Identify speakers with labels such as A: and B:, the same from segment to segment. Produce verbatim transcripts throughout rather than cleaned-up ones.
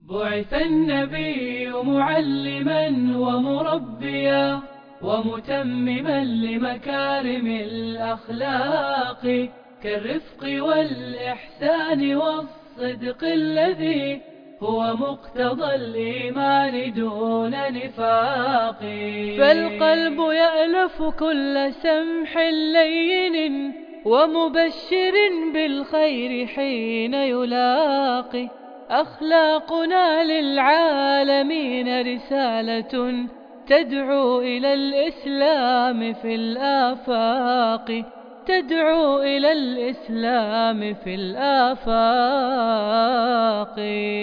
A: بعث النبي معلما ومربيا ومتمما لمكارم الأخلاق كالرفق والإحسان والصدق الذي هو مقتضى الإيمان دون نفاق. فالقلب يألف كل سمح لين ومبشر بالخير حين يلاقي. أخلاقنا للعالمين رسالة تدعو إلى الإسلام في الآفاق، تدعو إلى الإسلام في الآفاق.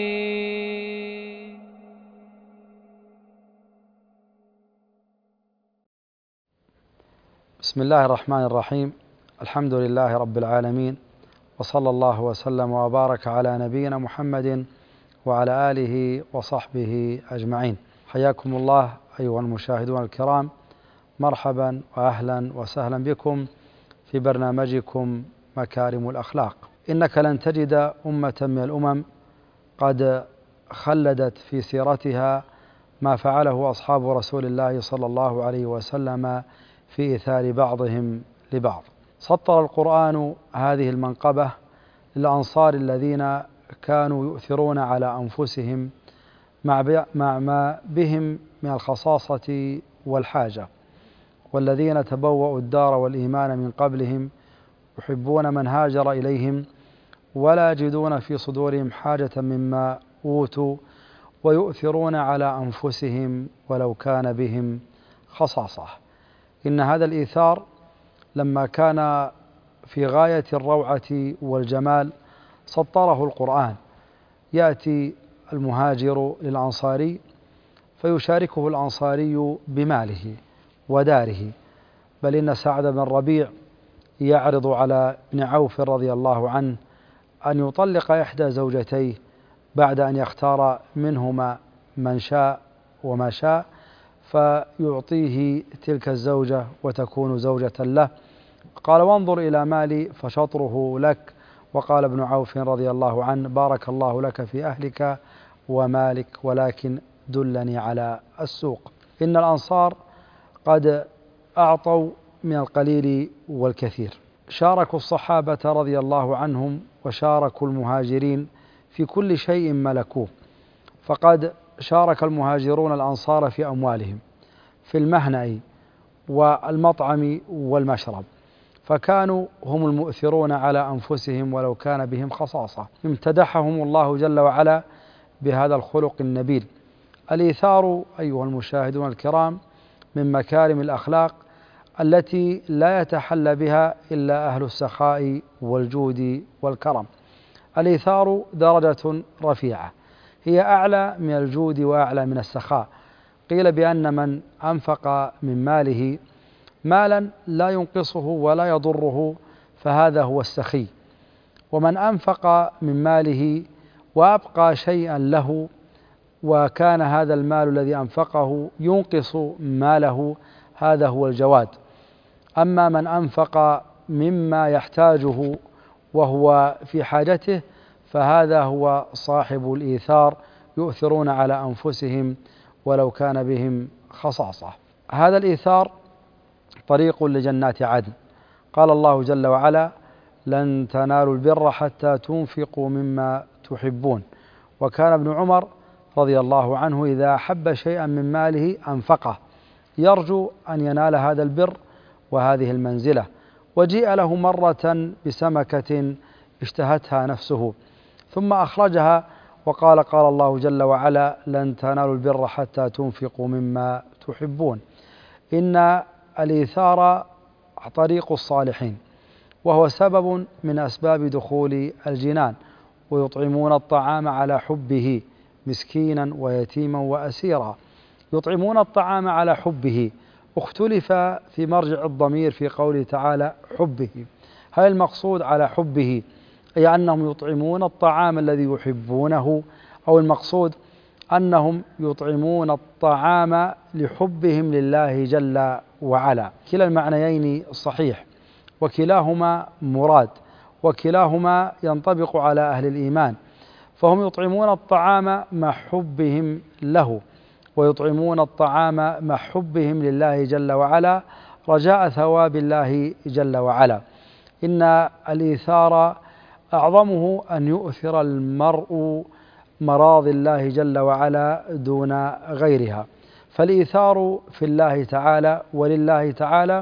B: بسم الله الرحمن الرحيم. الحمد لله رب العالمين، وصلى الله وسلم وبارك على نبينا محمد وعلى آله وصحبه أجمعين. حياكم الله أيها المشاهدون الكرام، مرحبا وأهلا وسهلا بكم في برنامجكم مكارم الأخلاق. إنك لن تجد أمة من الأمم قد خلدت في سيرتها ما فعله أصحاب رسول الله صلى الله عليه وسلم في إيثار بعضهم لبعض. سطر القرآن هذه المنقبة للأنصار الذين كانوا يؤثرون على أنفسهم مع ما بهم من الخصاصة والحاجة، والذين تبوأوا الدار والإيمان من قبلهم يحبون من هاجر إليهم ولا يجدون في صدورهم حاجة مما أوتوا ويؤثرون على أنفسهم ولو كان بهم خصاصة. إن هذا الإيثار لما كان في غاية الروعة والجمال سطره القرآن. يأتي المهاجر للأنصاري فيشاركه الأنصاري بماله وداره، بل إن سعد بن الربيع يعرض على ابن عوف رضي الله عنه أن يطلق إحدى زوجتيه بعد أن يختار منهما من شاء وما شاء، فيعطيه تلك الزوجة وتكون زوجة له. قال: وانظر إلى مالي فشطره لك. وقال ابن عوف رضي الله عنه: بارك الله لك في أهلك ومالك، ولكن دلني على السوق. إن الأنصار قد أعطوا من القليل والكثير، شاركوا الصحابة رضي الله عنهم وشاركوا المهاجرين في كل شيء ملكوه. فقد شارك المهاجرون الأنصار في أموالهم، في المهنأ والمطعم والمشرب، فكانوا هم المؤثرون على أنفسهم ولو كان بهم خصاصة. امتدحهم الله جل وعلا بهذا الخلق النبيل. الإيثار أيها المشاهدون الكرام من مكارم الأخلاق التي لا يتحلى بها إلا أهل السخاء والجود والكرم. الإيثار درجة رفيعة، هي أعلى من الجود وأعلى من السخاء. قيل بأن من أنفق من ماله مالا لا ينقصه ولا يضره فهذا هو السخي، ومن أنفق من ماله وأبقى شيئا له وكان هذا المال الذي أنفقه ينقص ماله هذا هو الجواد. أما من أنفق مما يحتاجه وهو في حاجته فهذا هو صاحب الإيثار، يؤثرون على أنفسهم ولو كان بهم خصاصة. هذا الإيثار طريق لجنات عدن. قال الله جل وعلا: لن تنالوا البر حتى تنفقوا مما تحبون. وكان ابن عمر رضي الله عنه إذا أحب شيئا من ماله أنفقه يرجو أن ينال هذا البر وهذه المنزلة. وجيء له مرة بسمكة اشتهتها نفسه ثم أخرجها وقال: قال الله جل وعلا: لن تنالوا البر حتى تنفقوا مما تحبون. إن الإيثار طريق الصالحين، وهو سبب من أسباب دخول الجنان. ويطعمون الطعام على حبه مسكينا ويتيما وأسيرا. يطعمون الطعام على حبه، اختلف في مرجع الضمير في قوله تعالى حبه. هل المقصود على حبه أي أنهم يطعمون الطعام الذي يحبونه، أو المقصود أنهم يطعمون الطعام لحبهم لله جل وعلا؟ كلا المعنيين صحيح، وكلاهما مراد، وكلاهما ينطبق على أهل الإيمان. فهم يطعمون الطعام مع حبهم له، ويطعمون الطعام مع حبهم لله جل وعلا رجاء ثواب الله جل وعلا. إن الإيثار أعظمه أن يؤثر المرء مراضي الله جل وعلا دون غيرها. فالإيثار في الله تعالى ولله تعالى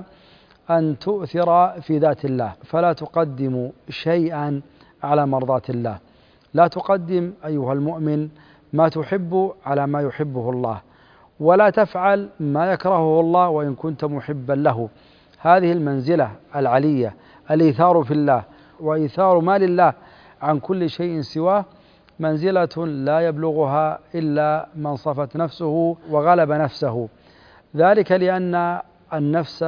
B: أن تؤثر في ذات الله، فلا تقدم شيئا على مرضاة الله. لا تقدم أيها المؤمن ما تحب على ما يحبه الله، ولا تفعل ما يكرهه الله وإن كنت محبا له. هذه المنزلة العلية، الإيثار في الله وإيثار ما لله عن كل شيء سواه، منزلة لا يبلغها إلا من صفت نفسه وغلب نفسه. ذلك لأن النفس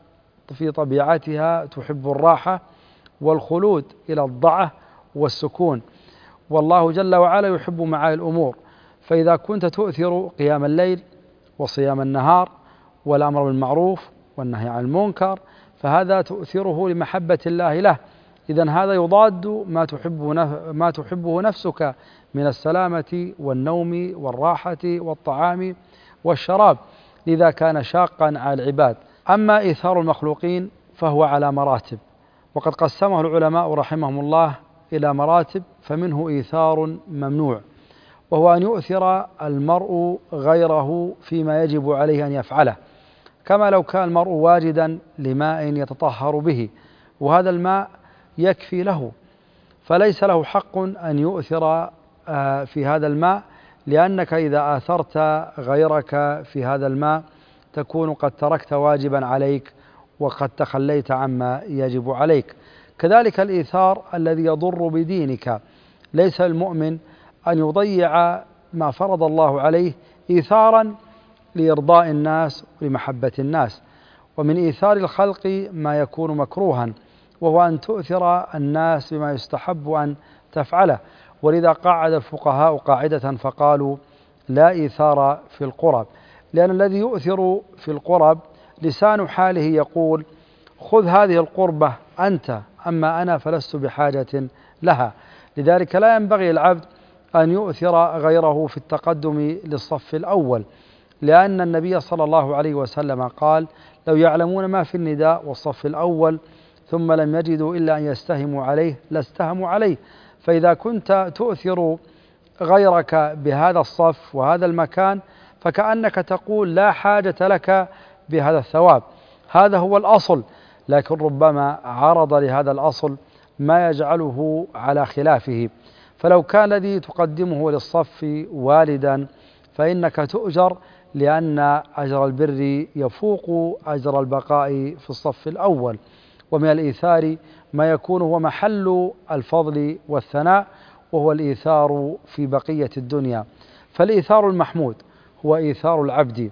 B: في طبيعتها تحب الراحة والخلود إلى الضعة والسكون، والله جل وعلا يحب معالي الأمور. فإذا كنت تؤثر قيام الليل وصيام النهار والأمر بالمعروف والنهي عن المنكر، فهذا تؤثره لمحبة الله له. إذن هذا يضاد ما تحبه ما تحبه نفسك من السلامة والنوم والراحة والطعام والشراب، لذا كان شاقا على العباد. أما إيثار المخلوقين فهو على مراتب، وقد قسمه العلماء رحمهم الله إلى مراتب. فمنه إيثار ممنوع، وهو أن يؤثر المرء غيره فيما يجب عليه أن يفعله، كما لو كان المرء واجدا لماء يتطهر به وهذا الماء يكفي له، فليس له حق أن يؤثر في هذا الماء، لأنك إذا آثرت غيرك في هذا الماء تكون قد تركت واجبا عليك وقد تخليت عما يجب عليك. كذلك الإيثار الذي يضر بدينك، ليس المؤمن أن يضيع ما فرض الله عليه إيثارا لإرضاء الناس ولمحبة الناس. ومن إيثار الخلق ما يكون مكروها، وهو أن تؤثر الناس بما يستحب أن تفعله. ولذا قاعد الفقهاء قاعدة فقالوا لا إيثار في القرب، لأن الذي يؤثر في القرب لسان حاله يقول خذ هذه القربة أنت، أما أنا فلست بحاجة لها. لذلك لا ينبغي العبد أن يؤثر غيره في التقدم للصف الأول، لأن النبي صلى الله عليه وسلم قال لو يعلمون ما في النداء والصف الأول ثم لم يجدوا إلا أن يستهموا عليه لاستهموا عليه. فإذا كنت تؤثر غيرك بهذا الصف وهذا المكان فكأنك تقول لا حاجة لك بهذا الثواب. هذا هو الأصل، لكن ربما عرض لهذا الأصل ما يجعله على خلافه. فلو كان الذي تقدمه للصف والدا فإنك تؤجر، لأن أجر البر يفوق أجر البقاء في الصف الأول. ومن الإيثار ما يكون هو محل الفضل والثناء، وهو الإيثار في بقية الدنيا. فالإيثار المحمود هو إيثار العبد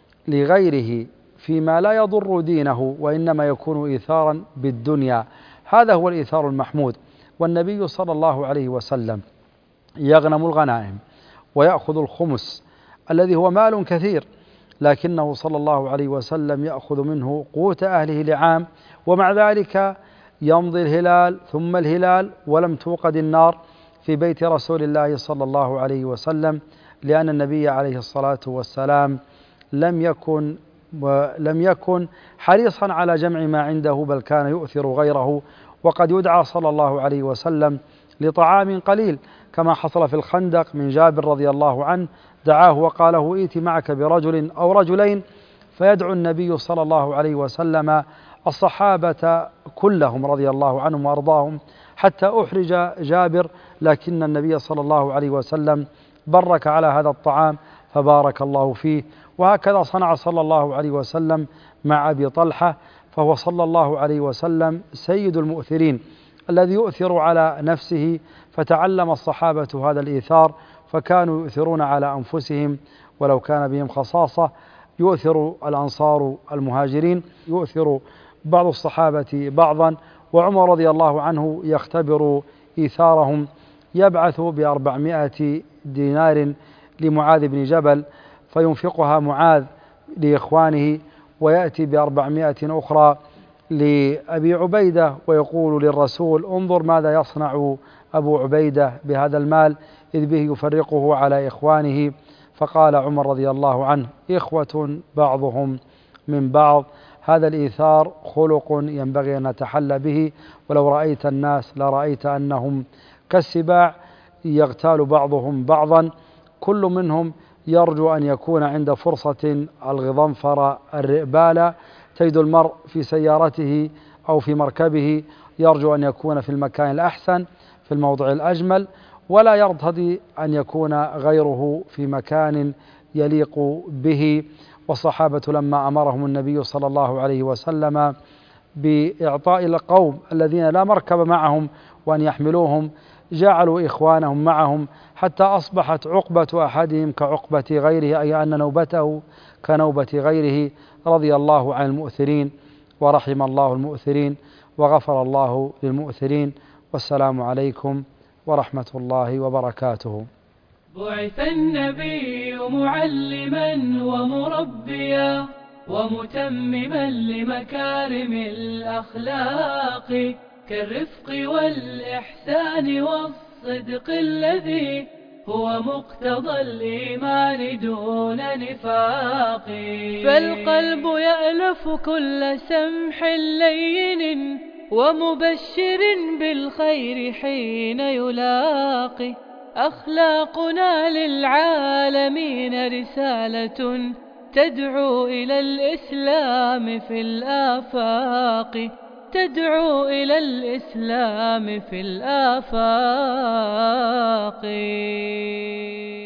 B: لغيره فيما لا يضر دينه، وإنما يكون إيثارا بالدنيا. هذا هو الإيثار المحمود. والنبي صلى الله عليه وسلم يغنم الغنائم ويأخذ الخمس الذي هو مال كثير، لكنه صلى الله عليه وسلم يأخذ منه قوت أهله لعام، ومع ذلك يمضي الهلال ثم الهلال ولم توقد النار في بيت رسول الله صلى الله عليه وسلم، لأن النبي عليه الصلاة والسلام لم يكن ولم يكن حريصا على جمع ما عنده، بل كان يؤثر غيره. وقد يدعى صلى الله عليه وسلم لطعام قليل، كما حصل في الخندق من جابر رضي الله عنه، دعاه وقاله ائت معك برجل أو رجلين، فيدعو النبي صلى الله عليه وسلم الصحابة كلهم رضي الله عنهم وأرضاهم حتى أحرج جابر، لكن النبي صلى الله عليه وسلم برك على هذا الطعام فبارك الله فيه. وهكذا صنع صلى الله عليه وسلم مع أبي طلحة، فهو صلى الله عليه وسلم سيد المؤثرين الذي يؤثر على نفسه. فتعلم الصحابة هذا الإيثار، فكانوا يؤثرون على أنفسهم ولو كان بهم خصاصة. يؤثر الأنصار المهاجرين، يؤثر بعض الصحابة بعضا. وعمر رضي الله عنه يختبر إيثارهم، يبعث بأربعمائة دينار لمعاذ بن جبل فينفقها معاذ لإخوانه، ويأتي بأربعمائة أخرى لأبي عبيدة ويقول للرسول انظر ماذا يصنع أبو عبيدة بهذا المال، إذ به يفرقه على إخوانه. فقال عمر رضي الله عنه: إخوة بعضهم من بعض. هذا الإيثار خلق ينبغي أن نتحلى به، ولو رأيت الناس لرأيت أنهم كالسباع يغتال بعضهم بعضا، كل منهم يرجو أن يكون عند فرصة الغضنفر الرئبالة. تجد المرء في سيارته أو في مركبه يرجو أن يكون في المكان الأحسن، في الموضع الأجمل، ولا يرتضي أن يكون غيره في مكان يليق به. والصحابة لما أمرهم النبي صلى الله عليه وسلم بإعطاء القوم الذين لا مركب معهم وأن يحملوهم، جعلوا إخوانهم معهم، حتى أصبحت عقبة أحدهم كعقبة غيره، أي أن نوبته كنوبة غيره. رضي الله عن المؤثرين ورحم الله المؤثرين وغفر الله للمؤثرين. والسلام عليكم ورحمة الله وبركاته.
A: بعث النبي معلما ومربيا ومتمما لمكارم الأخلاق، كالرفق والإحسان والصدق الذي هو مقتضى الإيمان دون نفاق. فالقلب يألف كل سمح لين ومبشر بالخير حين يلاقي. أخلاقنا للعالمين رسالة تدعو إلى الإسلام في الآفاق، تدعو إلى الإسلام في الآفاق.